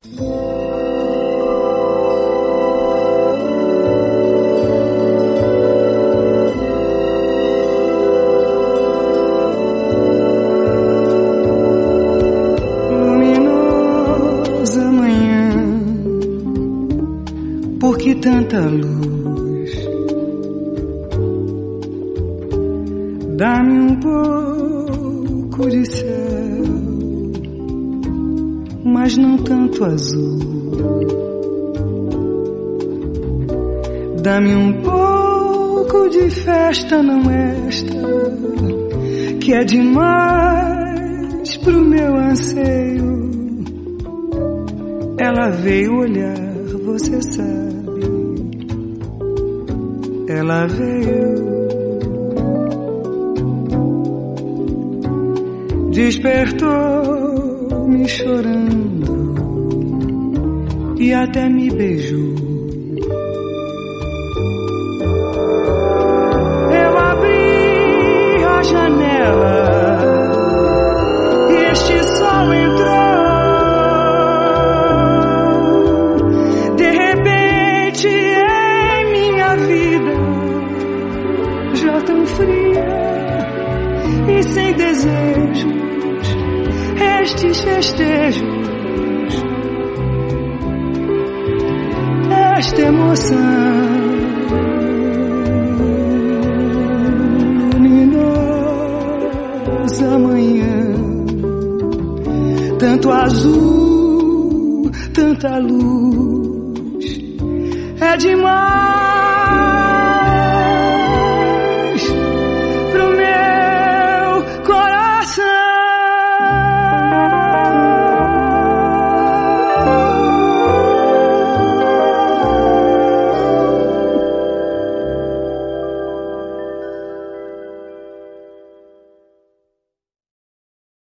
Luminosa manhã, por que tanta luz? Dá-me um pouco de céu, mas não tanto azul. Dá-me um pouco de festa, não esta, que é demais pro meu anseio. Ela veio olhar, você sabe. Ela veio, despertou-me chorando e até me beijou. Eu abri a janela e este sol entrou. De repente em minha vida, já tão fria e sem desejo, estes festejos, esta emoção. Luminosa manhã, tanto azul, tanta luz, é demais